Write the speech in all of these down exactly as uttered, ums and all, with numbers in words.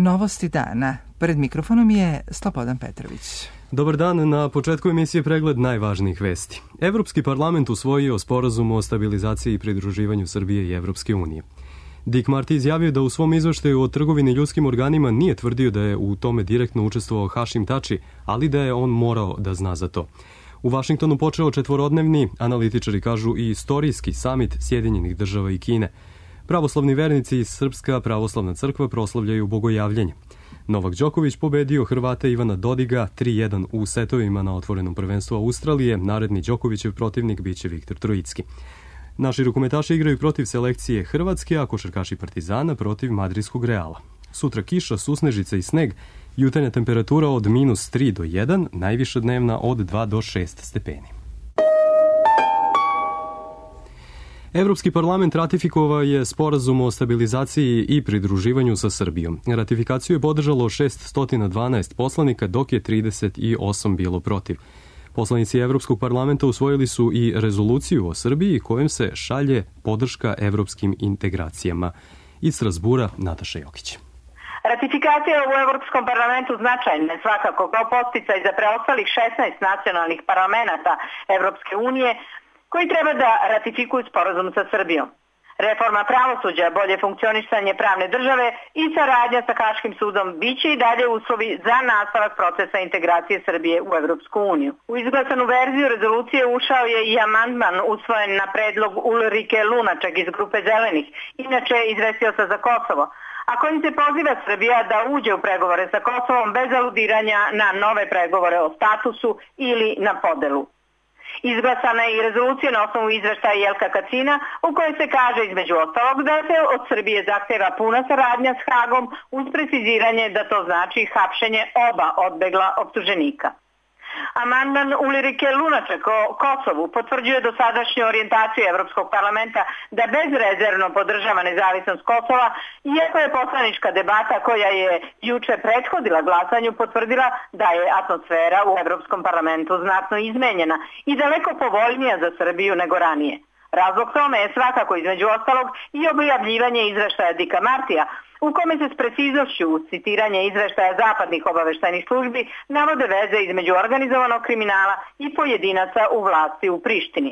Novosti dana. Pred mikrofonom je Slobodan Petrović. Dobar dan, na početku emisije pregled najvažnijih vesti. Evropski parlament usvojio sporazum o stabilizaciji i pridruživanju Srbije i Evropske unije. Dick Marty izjavio da u svom izveštaju o trgovini ljudskim organima nije tvrdio da je u tome direktno učestvovao Hašim Tači, ali da je on morao da zna za to. U Vašingtonu počeo četvorodnevni, analitičari kažu i istorijski samit Sjedinjenih država i Kine. Pravoslavni vernici i Srpska pravoslavna crkva proslavljaju bogojavljenje. Novak Đoković pobedio Hrvata Ivana Dodiga tri jedan u setovima na otvorenom prvenstvu Australije. Naredni Đokovićev protivnik biće Viktor Trojicki. Naši rukometaši igraju protiv selekcije Hrvatske, a košarkaši Partizana protiv madridskog Reala. Sutra kiša, susnežica i sneg, jutarnja temperatura od minus tri do jedan, najviša dnevna od dva do šest stepeni. Evropski parlament ratifikovao je sporazum o stabilizaciji i pridruživanju sa Srbijom. Ratifikaciju je podržalo šessto dvanaest poslanika, dok je trideset osam bilo protiv. Poslanici Evropskog parlamenta usvojili su i rezoluciju o Srbiji kojom se šalje podrška evropskim integracijama. Iz Strasbura, Nataša Jokić. Ratifikacija u Evropskom parlamentu značajna je svakako kao podsticaj za preostalih šesnaest nacionalnih parlamenata Evropske unije koji treba da ratifikuju sporazum sa Srbijom. Reforma pravosuđa, bolje funkcionisanje pravne države i saradnja sa Haškim sudom biće i dalje uslovi za nastavak procesa integracije Srbije u Evropsku uniju. U izglasanu verziju rezolucije ušao je i amandman usvojen na predlog Ulrike Lunaček iz grupe Zelenih, inače izvestioca za Kosovo, a kojim se poziva Srbija da uđe u pregovore sa Kosovom bez aludiranja na nove pregovore o statusu ili na podelu. Izglasana je i rezolucija na osnovu izveštaja Jelka Kacina u kojoj se kaže između ostalog da se od Srbije zahteva puna saradnja s Hagom uz preciziranje da to znači hapšenje oba odbegla optuženika. Amandman Ulrike Lunaček o Kosovu potvrđuje dosadašnju orijentaciju Evropskog parlamenta da bezrezervno podržava nezavisnost Kosova, iako je poslanička debata koja je juče prethodila glasanju potvrdila da je atmosfera u Evropskom parlamentu znatno izmenjena i daleko povoljnija za Srbiju nego ranije. Razlog tome je svakako između ostalog i objavljivanje izveštaja Dicka Martija, u kome se s preciznošću uz citiranje izveštaja zapadnih obaveštajnih službi navode veze između organizovanog kriminala i pojedinaca u vlasti u Prištini.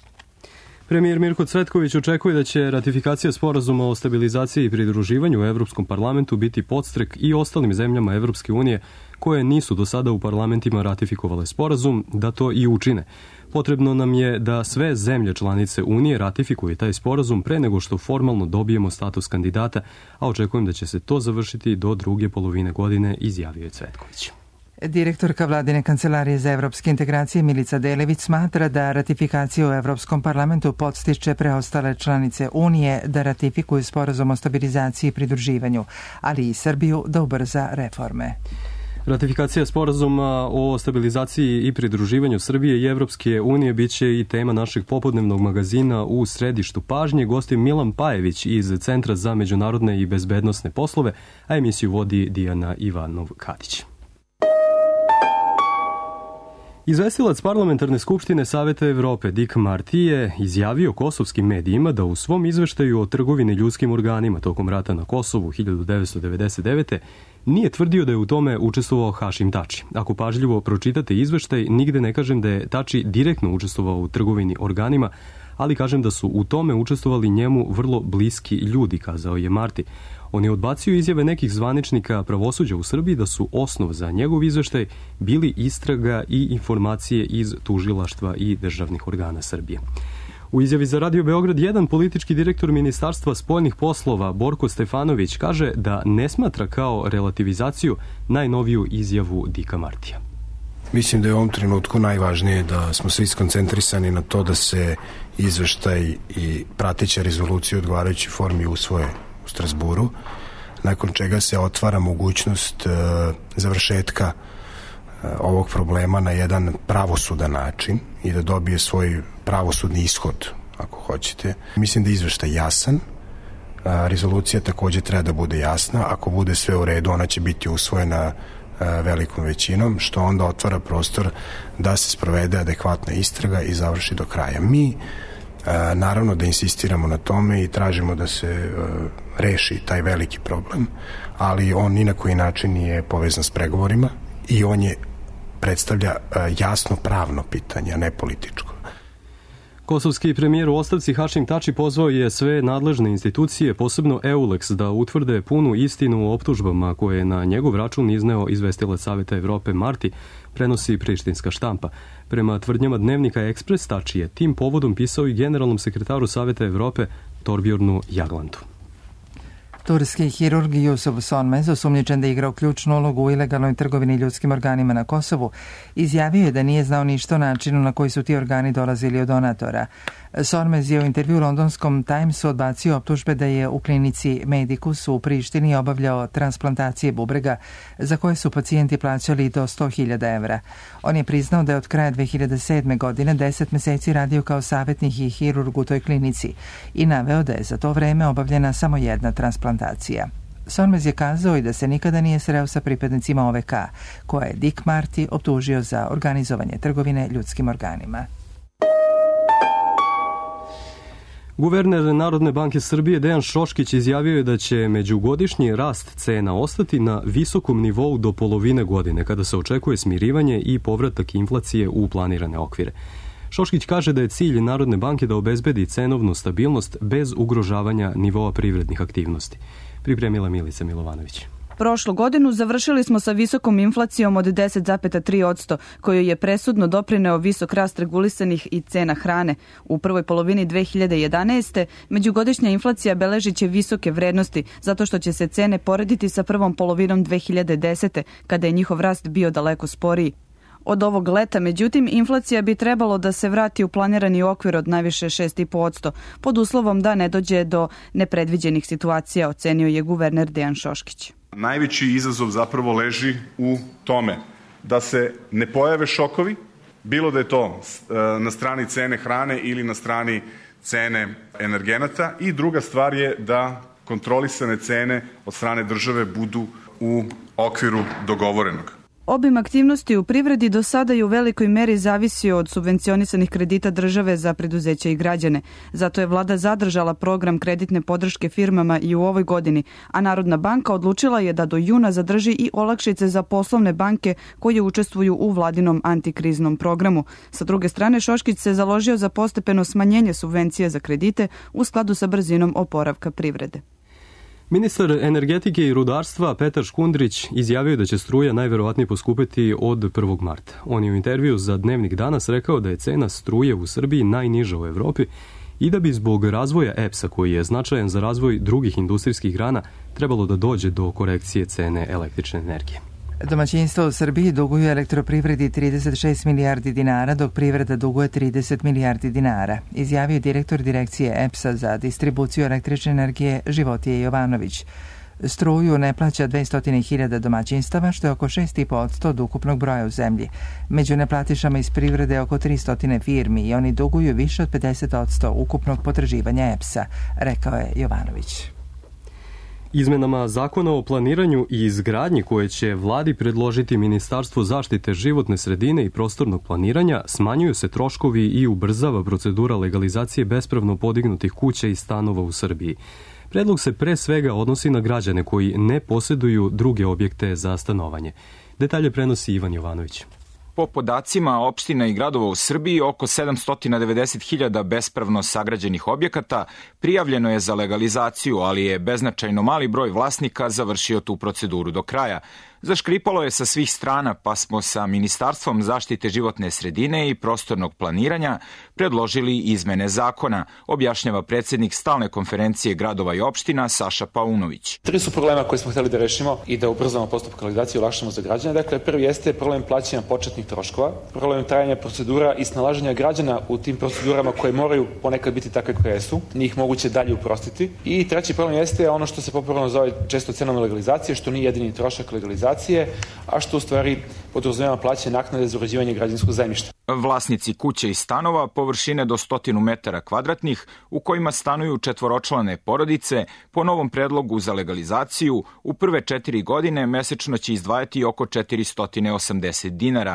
Premijer Mirko Cvetković očekuje da će ratifikacija sporazuma o stabilizaciji i pridruživanju u Evropskom parlamentu biti podstrek i ostalim zemljama Evropske unije koje nisu do sada u parlamentima ratifikovale sporazum, da to i učine. Potrebno nam je da sve zemlje članice Unije ratifikuju taj sporazum pre nego što formalno dobijemo status kandidata, a očekujem da će se to završiti do druge polovine godine, izjavio je Cvetković. Direktorka Vladine kancelarije za evropske integracije Milica Delević smatra da ratifikacija u Evropskom parlamentu podstiče preostale članice Unije da ratifikuju sporazum o stabilizaciji i pridruživanju, ali i Srbiju da ubrza reforme. Ratifikacija sporazuma o stabilizaciji i pridruživanju Srbije i Evropske unije biće i tema našeg popodnevnog magazina U središtu pažnje. Gost je Milan Pajević iz Centra za međunarodne i bezbednosne poslove, a emisiju vodi Dijana Ivanov-Kadić. Izvestilac Parlamentarne skupštine Saveta Evrope Dick Marty je izjavio kosovskim medijima da u svom izveštaju o trgovini ljudskim organima tokom rata na Kosovu hiljadu devetsto devedeset devete. nije tvrdio da je u tome učestvovao Hašim Tači. Ako pažljivo pročitate izveštaj, nigde ne kažem da je Tači direktno učestvovao u trgovini organima, ali kažem da su u tome učestvovali njemu vrlo bliski ljudi, kazao je Marty. On je odbacio izjave nekih zvaničnika pravosuđa u Srbiji da su osnov za njegov izveštaj bili istraga i informacije iz tužilaštva i državnih organa Srbije. U izjavi za Radio Beograd jedan politički direktor Ministarstva spoljnih poslova Borko Stefanović kaže da ne smatra kao relativizaciju najnoviju izjavu Dicka Martija. Mislim da je u ovom trenutku najvažnije da smo svi skoncentrisani na to da se izveštaj i prateća rezolucija u odgovarajućoj formi usvoje u Strasburu, nakon čega se otvara mogućnost e, završetka e, ovog problema na jedan pravosudan način i da dobije svoj pravosudni ishod, ako hoćete. Mislim da je izveštaj jasan, a, rezolucija takođe treba da bude jasna, ako bude sve u redu, ona će biti usvojena a, velikom većinom, što onda otvara prostor da se sprovede adekvatna istraga i završi do kraja. Mi Naravno da insistiramo na tome i tražimo da se reši taj veliki problem, ali on ni na koji način nije povezan s pregovorima i on je predstavlja jasno pravno pitanje, a ne političko. Kosovski premijer u ostavci Hašim Tači pozvao je sve nadležne institucije, posebno EULEX, da utvrde punu istinu o optužbama koje je na njegov račun izneo izvestilac Saveta Evrope Marti, prenosi prištinska štampa. Prema tvrdnjama dnevnika Ekspres, Tači je tim povodom pisao i generalnom sekretaru Saveta Evrope Torbjornu Jaglandu. Turski hirurg Yusuf Sonmez, osumnjičen da je igrao ključnu ulogu u ilegalnoj trgovini ljudskim organima na Kosovu, izjavio je da nije znao ništa o načinu na koji su ti organi dolazili od donatora. Sonmez je u intervju londonskom Timesu odbacio optužbe da je u klinici Medicus u Prištini obavljao transplantacije bubrega za koje su pacijenti plaćali do sto hiljada evra. On je priznao da je od kraja dve hiljade sedme. godine deset meseci radio kao savjetnik i hirurg u toj klinici i naveo da je za to vreme obavljena samo jedna transplantacija. Sonmez je kazao i da se nikada nije sreo sa pripadnicima O V K, koja je Dick Marty optužio za organizovanje trgovine ljudskim organima. Guverner Narodne banke Srbije Dejan Šoškić izjavio je da će međugodišnji rast cena ostati na visokom nivou do polovine godine, kada se očekuje smirivanje i povratak inflacije u planirane okvire. Šoškić kaže da je cilj Narodne banke da obezbedi cenovnu stabilnost bez ugrožavanja nivoa privrednih aktivnosti. Pripremila Milica Milovanović. Prošlu godinu završili smo sa visokom inflacijom od deset zarez tri posto, koju je presudno doprineo visok rast regulisanih i cena hrane. U prvoj polovini dve hiljade jedanaeste. međugodišnja inflacija beležit će visoke vrednosti, zato što će se cene porediti sa prvom polovinom dve hiljade desete. kada je njihov rast bio daleko sporiji. Od ovog leta, međutim, inflacija bi trebalo da se vrati u planirani okvir od najviše šest zarez pet posto, pod uslovom da ne dođe do nepredviđenih situacija, ocenio je guverner Dejan Šoškić. Najveći izazov zapravo leži u tome da se ne pojave šokovi, bilo da je to na strani cene hrane ili na strani cene energenata, i druga stvar je da kontrolisane cene od strane države budu u okviru dogovorenog. Obim aktivnosti u privredi do sada je u velikoj meri zavisio od subvencionisanih kredita države za preduzeća i građane. Zato je vlada zadržala program kreditne podrške firmama i u ovoj godini, a Narodna banka odlučila je da do juna zadrži i olakšice za poslovne banke koje učestvuju u vladinom antikriznom programu. Sa druge strane, Šoškić se založio za postepeno smanjenje subvencije za kredite u skladu sa brzinom oporavka privrede. Ministar energetike i rudarstva Petar Škundrić izjavio da će struja najverovatnije poskupeti od prvog marta. On je u intervju za Dnevnik Danas rekao da je cena struje u Srbiji najniža u Evropi i da bi zbog razvoja E P S-a, koji je značajan za razvoj drugih industrijskih grana, trebalo da dođe do korekcije cene električne energije. Domaćinstvo u Srbiji duguje elektroprivredi trideset šest milijardi dinara, dok privreda duguje trideset milijardi dinara, izjavio je direktor direkcije E P S-a za distribuciju električne energije Životije Jovanović. Struju ne plaća dvesta hiljada domaćinstava, što je oko šest zarez pet posto od ukupnog broja u zemlji. Među neplatišama iz privrede je oko tristo firmi i oni duguju više od pedeset posto ukupnog potraživanja E P S-a, rekao je Jovanović. Izmenama zakona o planiranju i izgradnji koje će vladi predložiti Ministarstvo zaštite životne sredine i prostornog planiranja smanjuju se troškovi i ubrzava procedura legalizacije bespravno podignutih kuća i stanova u Srbiji. Predlog se pre svega odnosi na građane koji ne posjeduju druge objekte za stanovanje. Detalje prenosi Ivan Jovanović. Po podacima opština i gradova u Srbiji, oko sedamsto devedeset hiljada bespravno sagrađenih objekata prijavljeno je za legalizaciju, ali je beznačajno mali broj vlasnika završio tu proceduru do kraja. Zaškripalo je sa svih strana, pa smo sa Ministarstvom zaštite životne sredine i prostornog planiranja predložili izmene zakona, objašnjava predsjednik stalne konferencije gradova i opština Saša Paunović. Tri su problema koje smo hteli da rešimo i da ubrzamo postupak legalizacije i olakšamo za građane. Dakle, prvi jeste problem plaćanja početnih troškova, problem trajanja procedura i snalaženja građana u tim procedurama koje moraju ponekad biti takve koje jesu, njih moguće dalje uprostiti. I treći problem jeste ono što se popularno zove često cenovna legalizacija, što nije jedini trošak legalizacije, a što u stvari podrazumeva plaćanje naknade za uređivanje građevinskog zemljišta. Vlasnici kuće i stanova površine do stotinu metara kvadratnih u kojima stanuju četvoročlane porodice po novom predlogu za legalizaciju u prve četiri godine mesečno će izdvajati oko četiristo osamdeset dinara.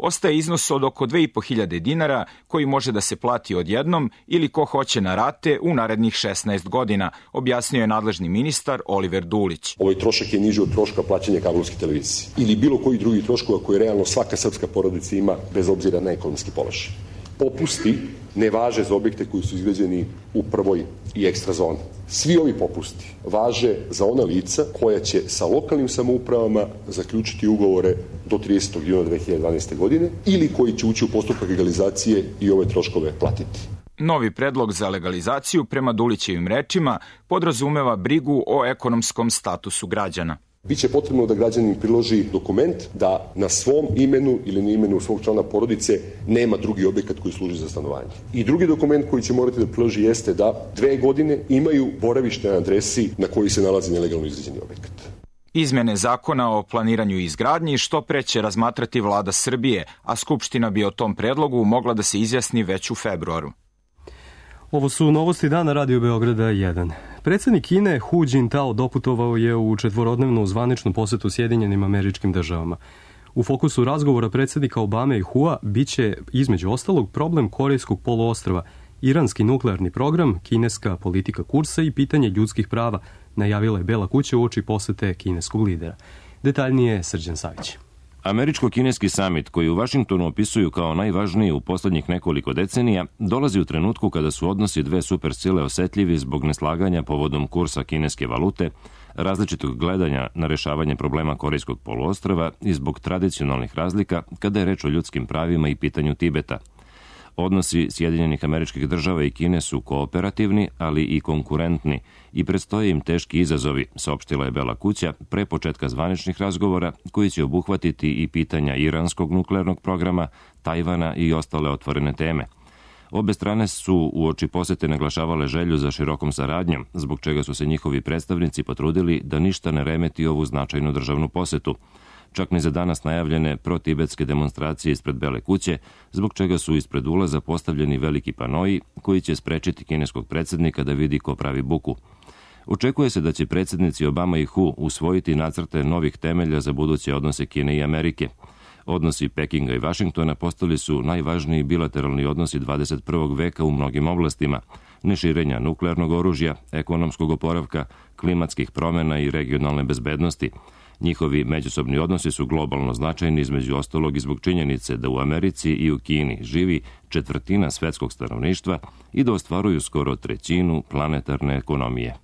ostaje iznos od oko dve i po hiljade dinara koji može da se plati odjednom ili ko hoće na rate u narednih šesnaest godina, objasnio je nadležni ministar Oliver Dulić. Ovaj trošak je niži od troška plaćanja kablovske televizije ili bilo koji drugi troškova koje realno svaka srpska porodica ima bez obzira na ekonomski položaj. Popusti ne važe za objekte koji su izgrađeni u prvoj i ekstra zoni. Svi ovi popusti važe za ona lica koja će sa lokalnim samoupravama zaključiti ugovore do tridesetog juna dve hiljade dvanaeste. godine ili koji će ući u postupak legalizacije i ove troškove platiti. Novi predlog za legalizaciju, prema Dulićevim rečima, podrazumeva brigu o ekonomskom statusu građana. Biće potrebno da građanin priloži dokument da na svom imenu ili na imenu svog člana porodice nema drugi objekat koji služi za stanovanje. I drugi dokument koji će morati da priloži jeste da dve godine imaju boravište na adresi na kojoj se nalazi nelegalno izgrađeni objekat. Izmene zakona o planiranju i izgradnji što pre će razmatrati vlada Srbije, a Skupština bi o tom predlogu mogla da se izjasni već u februaru. Ovo su novosti dana Radio Beograda jedan. Predsjednik Kine Hu Jintao doputovao je u četvorodnevnu zvaničnu posetu Sjedinjenim Američkim Državama. U fokusu razgovora predsjednika Obame i Hua biće između ostalog problem Korejskog poluostrva, iranski nuklearni program, kineska politika kursa i pitanje ljudskih prava, najavila je Bela kuća uoči posete kineskog lidera. Detaljnije Srđan Savić. Američko-kineski samit, koji u Vašingtonu opisuju kao najvažniji u poslednjih nekoliko decenija, dolazi u trenutku kada su odnosi dve supersile osetljivi zbog neslaganja povodom kursa kineske valute, različitog gledanja na rešavanje problema Korejskog poluostrva i zbog tradicionalnih razlika kada je reč o ljudskim pravima i pitanju Tibeta. Odnosi Sjedinjenih Američkih Država i Kine su kooperativni, ali i konkurentni i predstoje im teški izazovi, saopštila je Bela kuća pre početka zvaničnih razgovora koji će obuhvatiti i pitanja iranskog nuklearnog programa, Tajvana i ostale otvorene teme. Obe strane su uoči posete naglašavale želju za širokom saradnjom, zbog čega su se njihovi predstavnici potrudili da ništa ne remeti ovu značajnu državnu posetu. Čak ni za danas najavljene protibetske demonstracije ispred Bele kuće, zbog čega su ispred ulaza postavljeni veliki panoji koji će sprečiti kineskog predsjednika da vidi ko pravi buku. Očekuje se da će predsjednici Obama i Hu usvojiti nacrte novih temelja za buduće odnose Kine i Amerike. Odnosi Pekinga i Vašingtona postali su najvažniji bilateralni odnosi dvadeset prvog veka u mnogim oblastima, neširenja nuklearnog oružja, ekonomskog oporavka, klimatskih promjena i regionalne bezbednosti. Njihovi međusobni odnosi su globalno značajni, između ostalog i zbog činjenice da u Americi i u Kini živi četvrtina svetskog stanovništva i da ostvaruju skoro trećinu planetarne ekonomije.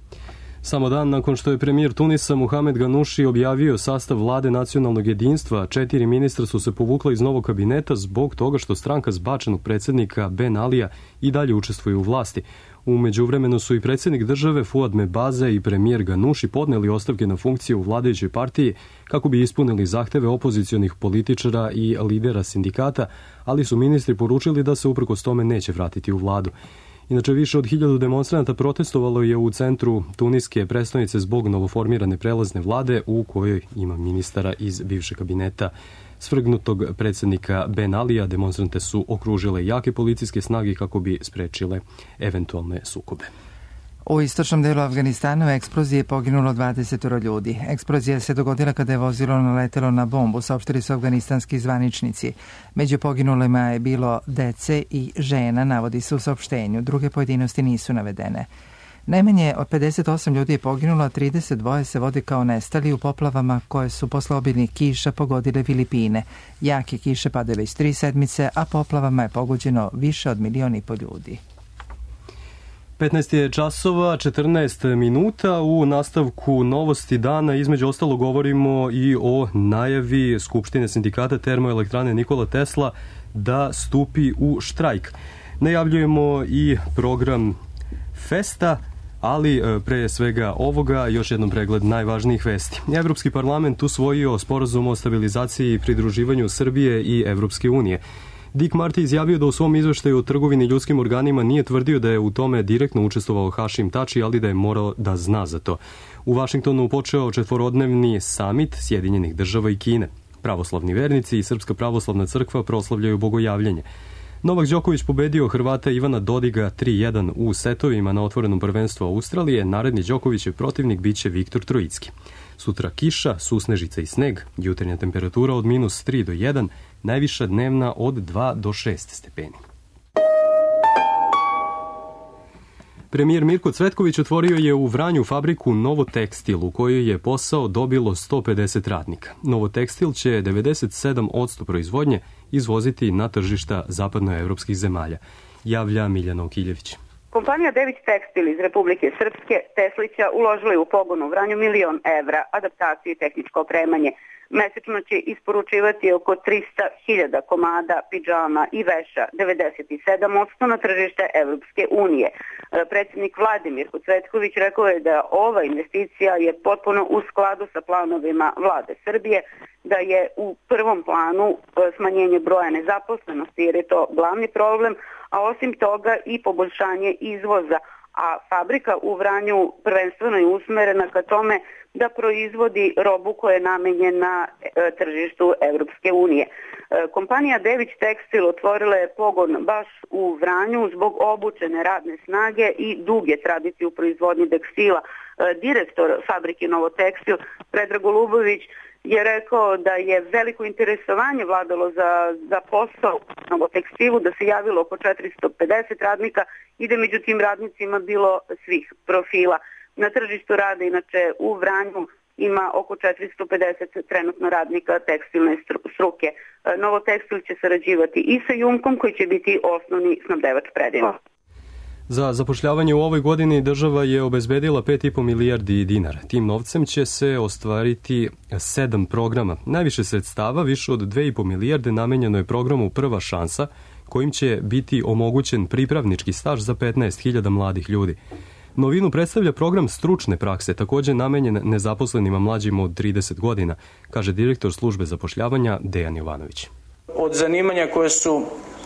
Samo dan nakon što je premijer Tunisa Muhamed Ganuši objavio sastav vlade nacionalnog jedinstva, četiri ministra su se povukla iz novog kabineta zbog toga što stranka zbačenog predsjednika Ben Alija i dalje učestvuje u vlasti. U međuvremenu su i predsjednik države Fuad Mebaze i premijer Ganuši podneli ostavke na funkcije u vladajućoj partiji kako bi ispunili zahteve opozicionih političara i lidera sindikata, ali su ministri poručili da se uprkos tome neće vratiti u vladu. Inače, više od hiljadu demonstranata protestovalo je u centru tuniske prestonice zbog novoformirane prelazne vlade u kojoj ima ministara iz bivšeg kabineta svrgnutog predsjednika Ben Alija. Demonstrante su okružile jake policijske snage kako bi sprečile eventualne sukobe. U istočnom delu Afganistana u eksploziji je poginulo dvadeset ljudi. Eksplozija se dogodila kada je vozilo naletelo na bombu, saopštili su afganistanski zvaničnici. Među poginulima je bilo dece i žena, navodi se u saopštenju. Druge pojedinosti nisu navedene. Najmanje od pedeset osam ljudi je poginulo, a trideset dva se vodi kao nestali u poplavama koje su posle obilnih kiša pogodile Filipine. Jake kiše padaju već tri sedmice, a poplavama je pogođeno više od milion i po ljudi. petnaest je časova, četrnaest minuta. U nastavku novosti dana između ostalo govorimo i o najavi Skupštine sindikata Termoelektrane Nikola Tesla da stupi u štrajk. Najavljujemo i program Festa, ali pre svega ovoga još jednom pregled najvažnijih vesti. Evropski parlament usvojio sporazum o stabilizaciji i pridruživanju Srbije i Evropske unije. Dick Marty izjavio da u svom izveštaju o trgovini ljudskim organima nije tvrdio da je u tome direktno učestvovao Hašim Tači, ali da je morao da zna za to. U Vašingtonu počeo četvorodnevni samit Sjedinjenih država i Kine. Pravoslavni vernici i Srpska pravoslavna crkva proslavljaju bogojavljenje. Novak Đoković pobedio Hrvata Ivana Dodiga tri jedan u setovima na otvorenom prvenstvu Australije. Naredni Đokovićev protivnik biće Viktor Trojicki. Sutra kiša, susnežica i sneg, jutarnja temperatura od minus tri do jedan, najviša dnevna od dva do šest stepeni. Premijer Mirko Cvetković otvorio je u Vranju fabriku Novotekstil u kojoj je posao dobilo sto pedeset radnika. Novotekstil će devedeset sedam posto proizvodnje izvoziti na tržišta zapadnoevropskih zemalja, javlja Miljana Okiljević. Kompanija Dević Tekstil iz Republike Srpske Teslića uložila je u pogon u Vranju milion evra, adaptaciju i tehničko opremanje. Mesečno će isporučivati oko trista hiljada komada pidžama i veša, devedeset sedam posto na tržište Evropske unije. Predsjednik Vlade Mirko Cvetković rekao je da ova investicija je potpuno u skladu sa planovima Vlade Srbije, da je u prvom planu smanjenje broja nezaposlenosti jer je to glavni problem, a osim toga i poboljšanje izvoza, a fabrika u Vranju prvenstveno je usmerena ka tome da proizvodi robu koja je namenjena tržištu Evropske unije. Kompanija Dević Tekstil otvorila je pogon baš u Vranju zbog obučene radne snage i duge tradicije u proizvodnji tekstila. Direktor fabrike Novotekstil Predrag Golubović je rekao da je veliko interesovanje vladalo za, za posao u Novotekstilu, da se javilo oko četiristo pedeset radnika i da među tim radnicima bilo svih profila. Na tržištu rada inače u Vranju ima oko četiristo pedeset trenutno radnika tekstilne struke. Novotekstil će sarađivati i sa Jumkom koji će biti osnovni snabdevač predima. Za zapošljavanje u ovoj godini država je obezbedila pet i po milijardi dinara. Tim novcem će se ostvariti sedam programa. Najviše sredstava, više od dve i po milijarde, namenjeno je programu Prva šansa, kojim će biti omogućen pripravnički staž za petnaest hiljada mladih ljudi. Novinu predstavlja program stručne prakse, također namenjen nezaposlenima mlađima od trideset godina, kaže direktor službe zapošljavanja Dejan Jovanović. Od zanimanja koje su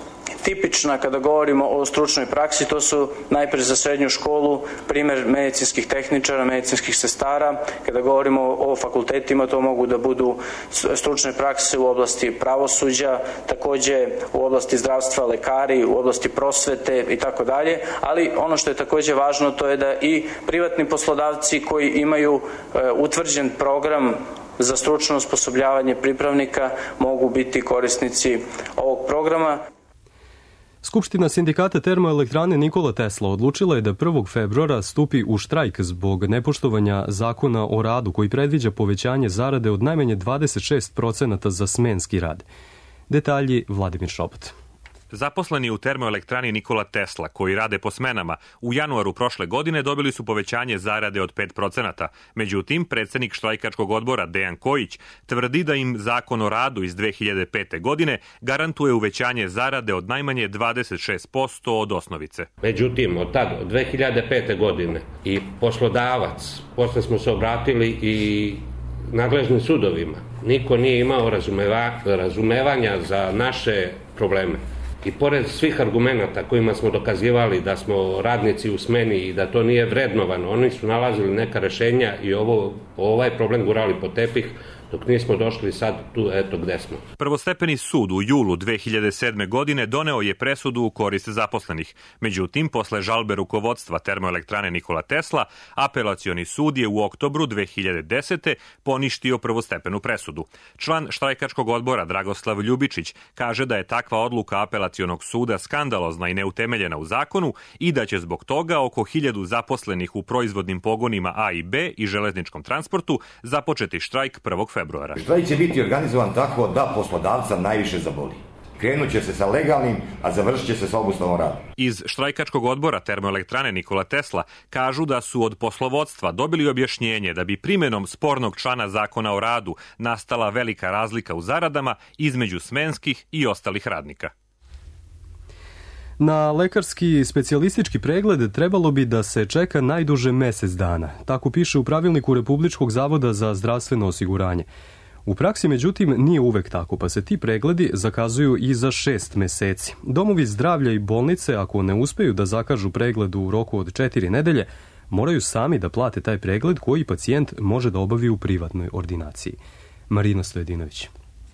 tipična kada govorimo o stručnoj praksi, to su najprije za srednju školu primjer medicinskih tehničara, medicinskih sestara. Kada govorimo o fakultetima, to mogu da budu stručne prakse u oblasti pravosuđa, također u oblasti zdravstva, lekari, u oblasti prosvete i tako dalje. Ali ono što je također važno, to je da i privatni poslodavci koji imaju utvrđen program za stručno osposobljavanje pripravnika mogu biti korisnici ovog programa. Skupština sindikata termoelektrane Nikola Tesla odlučila je da prvog februara stupi u štrajk zbog nepoštovanja zakona o radu koji predviđa povećanje zarade od najmanje dvadeset šest procenata za smenski rad. Detalji Vladimir Šopot. Zaposleni u termoelektrani Nikola Tesla, koji rade po smenama, u januaru prošle godine dobili su povećanje zarade od pet procenata. Međutim, predsjednik štrajkačkog odbora Dejan Kojić tvrdi da im zakon o radu iz dve hiljade pete. godine garantuje uvećanje zarade od najmanje dvadeset šest posto od osnovice. Međutim, od tada, od dve hiljade pete. godine i poslodavac, posle smo se obratili i nadležnim sudovima, niko nije imao razumeva, razumevanja za naše probleme. I pored svih argumenata kojima smo dokazivali da smo radnici u smeni i da to nije vrednovano, oni su nalazili neka rešenja i ovo, ovaj problem gurali po tepih, dok nismo došli sad tu, eto gde smo. Prvostepeni sud u julu dve hiljade sedme. godine doneo je presudu u korist zaposlenih. Međutim, posle žalbe rukovodstva termoelektrane Nikola Tesla, apelacioni sud je u oktobru dve hiljade desete. poništio prvostepenu presudu. Član štrajkačkog odbora Dragoslav Ljubičić kaže da je takva odluka apelacionog suda skandalozna i neutemeljena u zakonu i da će zbog toga oko hiljadu zaposlenih u proizvodnim pogonima A i B i železničkom transportu započeti štrajk prvog februara. Štrajk će biti organizovan tako da poslodavca najviše zaboli. Krenut će se sa legalnim, a završit će se sa obustavom rada. Iz štrajkačkog odbora termoelektrane Nikola Tesla kažu da su od poslovodstva dobili objašnjenje da bi primjenom spornog člana zakona o radu nastala velika razlika u zaradama između smenskih i ostalih radnika. Na lekarski specijalistički pregled trebalo bi da se čeka najduže mesec dana. Tako piše u pravilniku Republičkog zavoda za zdravstveno osiguranje. U praksi, međutim, nije uvek tako, pa se ti pregledi zakazuju i za šest meseci. Domovi zdravlja i bolnice, ako ne uspeju da zakažu pregled u roku od četiri nedelje, moraju sami da plate taj pregled koji pacijent može da obavi u privatnoj ordinaciji. Marina Stojedinović.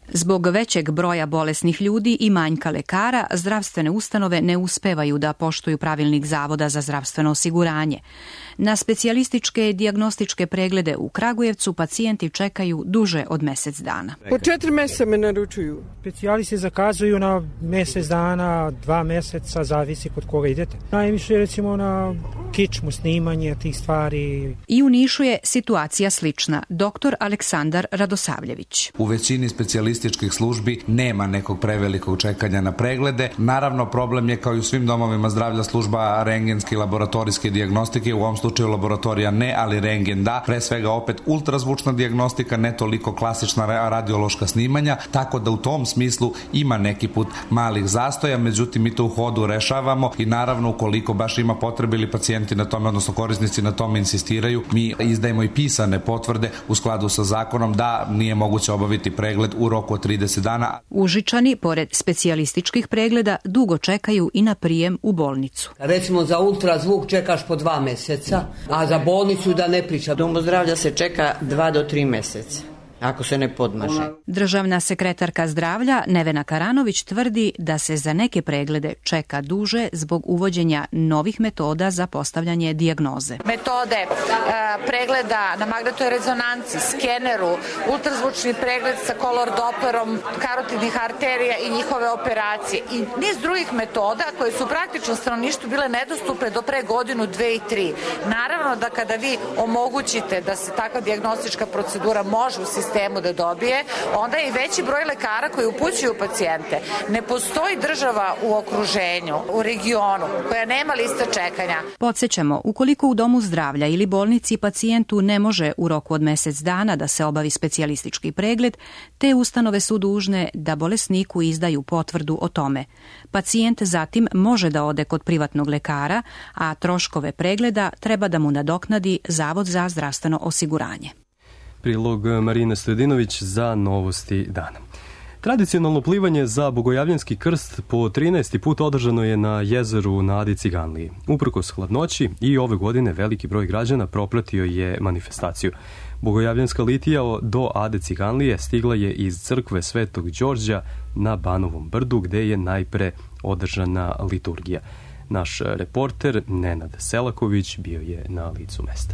Zbog većeg broja bolesnih ljudi i manjka lekara, zdravstvene ustanove ne uspevaju da poštuju pravilnik Zavoda za zdravstveno osiguranje. Na specijalističke dijagnostičke preglede u Kragujevcu pacijenti čekaju duže od mesec dana. Po četiri meseca me naručuju. Specijalisti zakazuju na mesec dana, dva meseca, zavisi kod koga idete. Najviše recimo na kičmu, snimanje tih stvari. I u Nišu je situacija slična. Doktor Aleksandar Radosavljević. U većini specijalističkih službi nema nekog prevelikog čekanja na preglede. Naravno, problem je kao i u svim domovima zdravlja služba rentgenske i laboratorijske dijagnostike. U ovom slučaju laboratorija ne, ali rentgen da. Pre svega opet ultrazvučna dijagnostika, ne toliko klasična radiološka snimanja, tako da u tom smislu ima neki put malih zastoja, međutim mi to u hodu rešavamo i naravno ukoliko baš ima potrebe ili pacijenti na tome, odnosno korisnici na tome insistiraju, mi izdajemo i pisane potvrde u skladu sa zakonom da nije moguće obaviti pregled u roku od trideset dana. Užičani, pored specijalističkih pregleda, dugo čekaju i na prijem u bolnicu. Recimo za ultrazvuk čekaš po dva meseca, a za bolnicu da ne priča. Domu zdravlja se čeka dva do tri meseca, ako se ne podmaže. Državna sekretarka zdravlja Nevena Karanović tvrdi da se za neke preglede čeka duže zbog uvođenja novih metoda za postavljanje dijagnoze. Metode e, pregleda na magnetnoj rezonanci, skeneru, ultrazvučni pregled sa kolor doperom karotidnih arterija i njihove operacije i niz drugih metoda koje su praktično stanovništvu bile nedostupne do pre godinu, dve i tri. Naravno da kada vi omogućite da se takva dijagnostička procedura može u sistemu da dobije, onda je i veći broj lekara koji upućuju pacijente. Ne postoji država u okruženju, u regionu, koja nema liste čekanja. Podsjećamo, ukoliko u domu zdravlja ili bolnici pacijentu ne može u roku od mesec dana da se obavi specijalistički pregled, te ustanove su dužne da bolesniku izdaju potvrdu o tome. Pacijent zatim može da ode kod privatnog lekara, a troškove pregleda treba da mu nadoknadi Zavod za zdravstveno osiguranje. Prilog Marina Stojadinović za Novosti dana. Tradicionalno plivanje za Bogojavljanski krst po trinaesti put održano je na jezeru na Adi Ciganliji. Uprkos hladnoći i ove godine veliki broj građana propratio je manifestaciju. Bogojavljanska litija do Ade Ciganlije stigla je iz crkve Svetog Đorđa na Banovom brdu gde je najpre održana liturgija. Naš reporter Nenad Selaković bio je na licu mesta.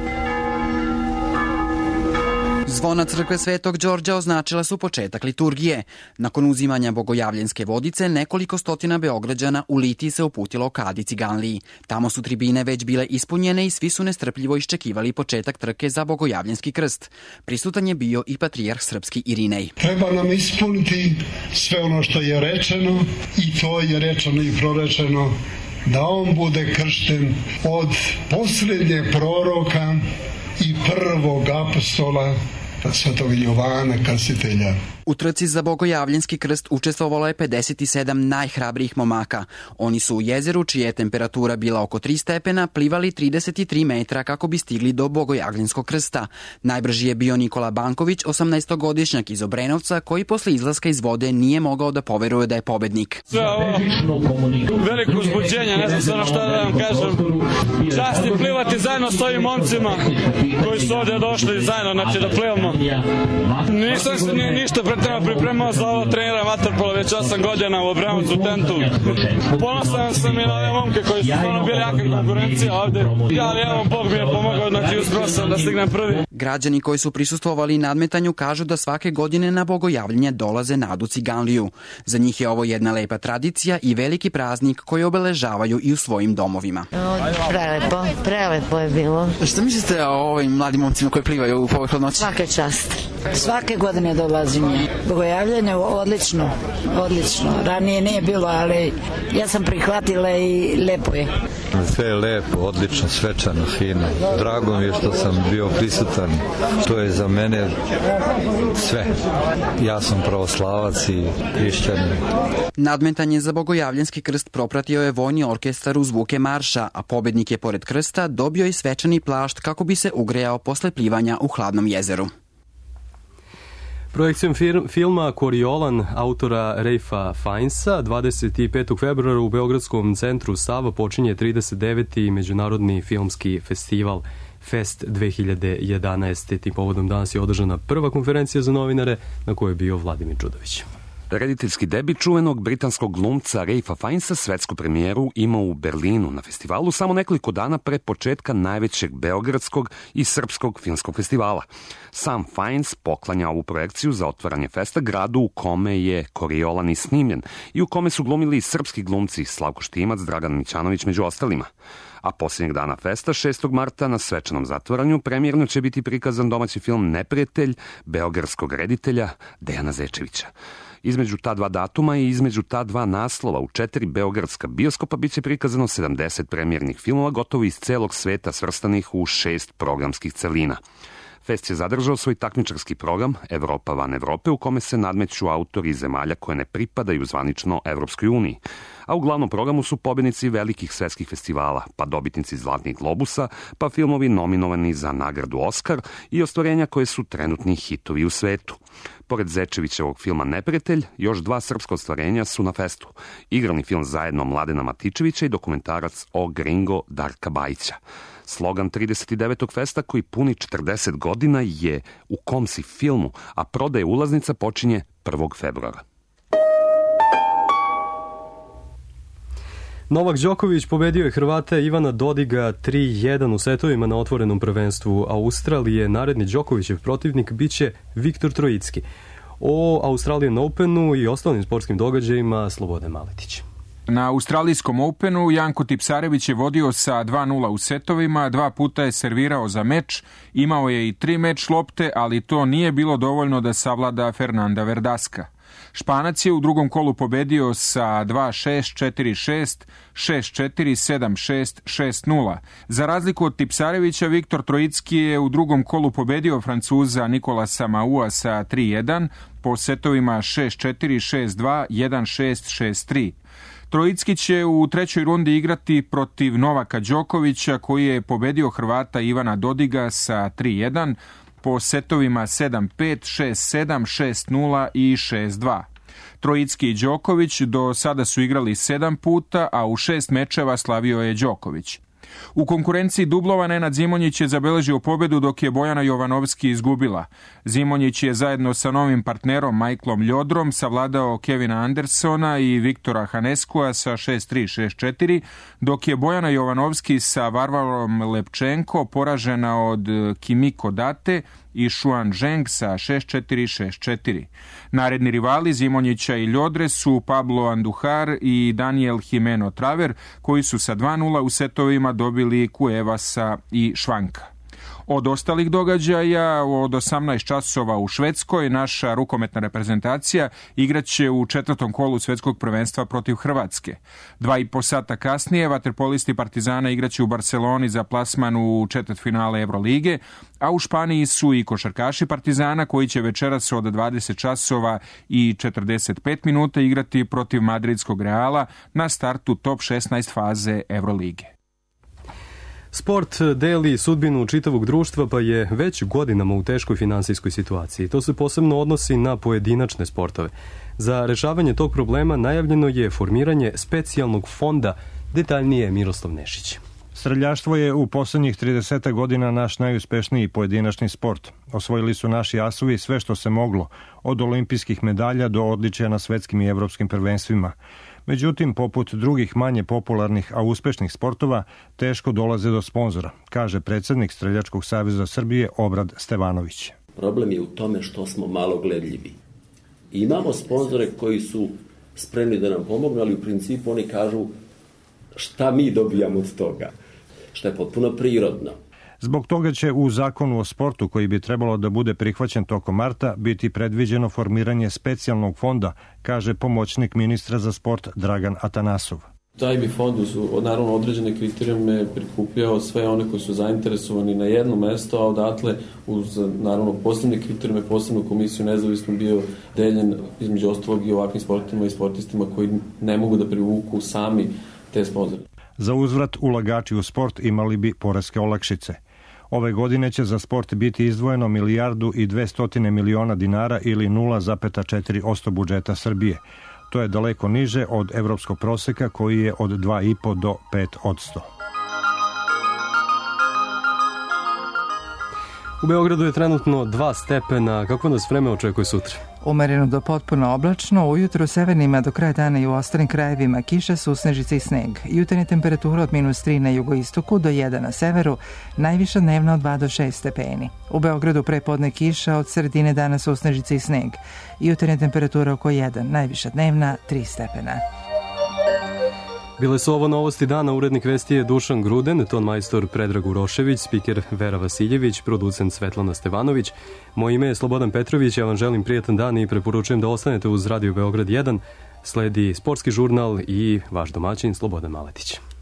Zvona crkve Svetog Đorđa označila su početak liturgije. Nakon uzimanja bogojavljanske vodice, nekoliko stotina Beograđana u litiji se uputilo ka Adi Ciganliji. Tamo su tribine već bile ispunjene i svi su nestrpljivo iščekivali početak trke za Bogojavljanski krst. Prisutan je bio i patrijarh srpski Irinej. Treba nam ispuniti sve ono što je rečeno i to je rečeno i prorečeno, da on bude kršten od posljednje proroka i prvog apostola Svetog Jovana Krstitelja. U trci za Bogojavljanski krst učestvovalo je pedeset sedam najhrabrijih momaka. Oni su u jezeru, čija je temperatura bila oko tri stepena, plivali trideset tri metra kako bi stigli do Bogojavljanskog krsta. Najbrži je bio Nikola Banković, osamnaestogodišnjak iz Obrenovca, koji posle izlaska iz vode nije mogao da poveruje da je pobednik. Sve ovo, veliko uzbuđenje, ne znam stvarno šta da vam kažem. Čast je plivati zajedno s ovim momcima koji su ovdje došli zajedno, znači da plivamo. Nisam se ni, ništa pretredno pripremao za ovo, treniram vaterpolo već osam godina u Obrenovcu, u tentu. Ponosan sam i na ove momke koji su stvarno bili jaka konkurencija ovde. Ali evo, Bog mi je pomogao, znači uspio sam da stignem prvi. Građani koji su prisustvovali nadmetanju kažu da svake godine na Bogojavljenje dolaze na Adu Ciganliju. Za njih je ovo jedna lepa tradicija i veliki praznik koji obeležavaju i u svojim domovima. Prelepo, prelepo je bilo. Šta mislite o ovim mladim momcima koji plivaju u ovoj hladnoći? Svaka čast. Svake godine dolazim je. Bogojavljenje odlično, odlično. Ranije nije bilo, ali ja sam prihvatila i lepo je. Sve je lepo, odlično, svečano, fino. Drago mi je što sam bio prisutan. To je za mene sve. Ja sam pravoslavac i hrišćanin. Nadmetanje za Bogojavljanski krst propratio je vojni orkestar uz zvuke marša, a pobednik je pored krsta dobio i svečani plašt kako bi se ugrejao posle plivanja u hladnom jezeru. Projekcijom filma Koriolan autora Ralpha Fiennesa dvadeset petog februara u Beogradskom centru Sava počinje trideset deveti Međunarodni filmski festival. Fest dve hiljade jedanaeste. Tim povodom danas je održana prva konferencija za novinare na kojoj je bio Vladimir Đudović. Rediteljski debit čuvenog britanskog glumca Ralpha Fiennesa svetsku premijeru ima u Berlinu na festivalu samo nekoliko dana pre početka najvećeg beogradskog i srpskog filmskog festivala. Sam Fiennes poklanja ovu projekciju za otvaranje festa gradu u kome je Koriolan i snimljen i u kome su glumili i srpski glumci Slavko Štimac, Dragan Mićanović među ostalima. A posljednjeg dana festa, šestog marta, na svečanom zatvaranju, premijerno će biti prikazan domaći film Neprijatelj beogradskog reditelja Dejana Zečevića. Između ta dva datuma i između ta dva naslova u četiri beogradska bioskopa biće prikazano sedamdeset premijernih filmova gotovo iz celog sveta svrstanih u šest programskih celina. Fest je zadržao svoj takmičarski program Evropa van Evrope u kome se nadmeću autori zemalja koje ne pripadaju zvanično Evropskoj uniji. A u glavnom programu su pobednici velikih svetskih festivala, pa dobitnici Zlatnih globusa, pa filmovi nominovani za nagradu Oskar i ostvarenja koje su trenutni hitovi u svetu. Pored Zečevićevog filma Neprijatelj, još dva srpska ostvarenja su na festu. Igrani film zajedno Mladena Matičevića i dokumentarac o Gringo Darka Bajića. Slogan trideset devetog festa koji puni četrdeset godina je U kom si filmu, a prodaje ulaznica počinje prvog februara. Novak Đoković pobedio je Hrvata Ivana Dodiga tri jedan u setovima na otvorenom prvenstvu Australije. Naredni Đokovićev protivnik biće Viktor Trojicki. O Australian Openu i ostalim sportskim događajima Slobodan Maletić. Na Australijskom Openu Janko Tipsarević je vodio sa dva nula u setovima, dva puta je servirao za meč, imao je i tri meč lopte, ali to nije bilo dovoljno da savlada Fernanda Verdaska. Španac je u drugom kolu pobedio sa dva šest, četiri šest, šest četiri, sedam šest, šest nula. Za razliku od Tipsarevića, Viktor Trojicki je u drugom kolu pobedio Francuza Nikolasa Maua sa tri jedan, po setovima šest četiri, šest dva, jedan šest, šest tri. Trojicki će u trećoj rundi igrati protiv Novaka Đokovića koji je pobedio Hrvata Ivana Dodiga sa tri jedan, po setovima sedam pet, šest sedam, šest nula i šest dva. Trojicki i Đoković do sada su igrali sedam puta, a u šest mečeva slavio je Đoković. U konkurenciji dublova Nenad Zimonjić je zabeležio pobedu dok je Bojana Jovanovski izgubila. Zimonjić je zajedno sa novim partnerom Michaelom Ljodrom savladao Kevina Andersona i Viktora Haneskua sa šest tri, šest četiri, dok je Bojana Jovanovski sa Varvarom Lepčenko poražena od Kimiko Date i Xuan Zheng sa šest četiri, šest četiri. Naredni rivali Zimonjića i Ljodre su Pablo Andujar i Daniel Jimeno Traver, koji su sa dva nula u setovima dobili Kuevasa i Švanka. Od ostalih događaja, od osamnaest časova u Švedskoj, naša rukometna reprezentacija igraće u četvrtom kolu svetskog prvenstva protiv Hrvatske. Dva i po sata kasnije vaterpolisti Partizana igraće u Barceloni za plasman u četvrtfinale Evrolige, a u Španiji su i košarkaši Partizana koji će večeras od dvadeset časova i četrdeset pet minuta igrati protiv madridskog Reala na startu top šesnaest faze Evrolige. Sport deli sudbinu čitavog društva pa je već godinama u teškoj finansijskoj situaciji. To se posebno odnosi na pojedinačne sportove. Za rešavanje tog problema najavljeno je formiranje specijalnog fonda, detaljnije Miroslav Nešić. Streljaštvo je u poslednjih trideset godina naš najuspešniji pojedinačni sport. Osvojili su naši asovi sve što se moglo, od olimpijskih medalja do odličja na svetskim i evropskim prvenstvima. Međutim, poput drugih manje popularnih, a uspešnih sportova, teško dolaze do sponzora, kaže predsednik Streljačkog saveza Srbije Obrad Stevanović. Problem je u tome što smo malo gledljivi. Imamo sponzore koji su spremni da nam pomognu, ali u principu oni kažu šta mi dobijamo od toga, što je potpuno prirodno. Zbog toga će u zakonu o sportu, koji bi trebalo da bude prihvaćen tokom marta, biti predviđeno formiranje specijalnog fonda, kaže pomoćnik ministra za sport Dragan Atanasov. Taj bi fond uz naravno određene kriterijume prikupljao sve one koji su zainteresovani na jedno mesto, a odatle uz naravno posebne kriterijume, posebnu komisiju nezavisno bio deljen između ostalog i ovakvim sportima i sportistima koji ne mogu da privuku sami te sponzore. Za uzvrat ulagači u sport imali bi poreske olakšice. Ove godine će za sport biti izdvojeno milijardu i dvestotine miliona dinara ili nula zarez četiri posto budžeta Srbije. To je daleko niže od evropskog proseka koji je od dva i po do pet posto. U Beogradu je trenutno dva stepena. Kako nas vreme očekuje sutra? Umereno do potpuno oblačno, ujutro u severnima do kraja dana i u ostalim krajevima kiša, susnežice i sneg. Jutarnja temperatura od minus tri na jugoistoku do jedan na severu, najviša dnevna od dva do šest stepeni. U Beogradu prepodne kiša, od sredine dana susnežice i sneg. Jutarnja temperatura oko jedan, najviša dnevna tri stepena. Bile su ovo novosti dana, urednik vesti je Dušan Gruden, ton majstor Predrag Urošević, spiker Vera Vasiljević, producent Svetlana Stevanović. Moje ime je Slobodan Petrović, ja vam želim prijatan dan i preporučujem da ostanete uz Radio Beograd jedan. Sledi sportski žurnal i vaš domaćin Slobodan Maletić.